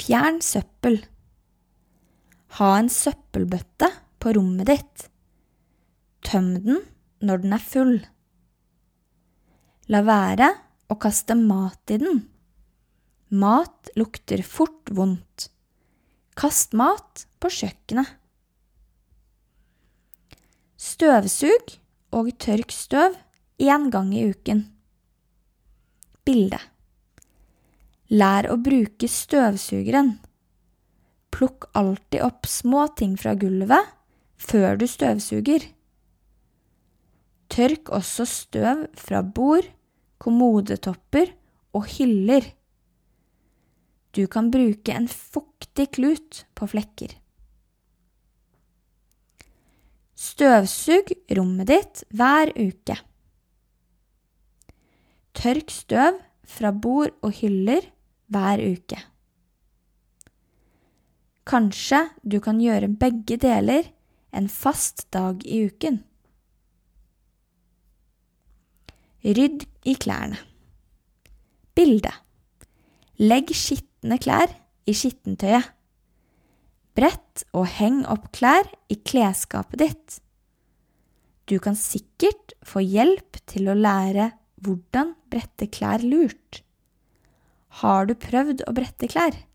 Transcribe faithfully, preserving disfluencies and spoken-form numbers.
Fjern søppel. Ha en søppelbøtte på rommet ditt. Tøm den når den er full. La være å kaste mat i den. Mat lukter fort vondt. Kast mat på kjøkkenet. Støvsug og tørk støv en gang i uken. Bilde. Lær å bruke støvsugeren. Plukk alltid opp små ting fra gulvet før du støvsuger. Tørk også støv fra bord, kommodetopper og hyller. Du kan bruke en fuktig klut på flekker. Støvsug rommet ditt hver uke. Tørk støv fra bord og hyller hver uke. Kanskje du kan gjøre begge deler en fast dag i uken. Rydd i klærne. Bilde. Legg skittne klær i skittentøyet. Brett og heng opp klær i klesskapet ditt. Du kan sikkert få hjelp til å lære hvordan brette klær lurt. Har du prøvd å brette klær?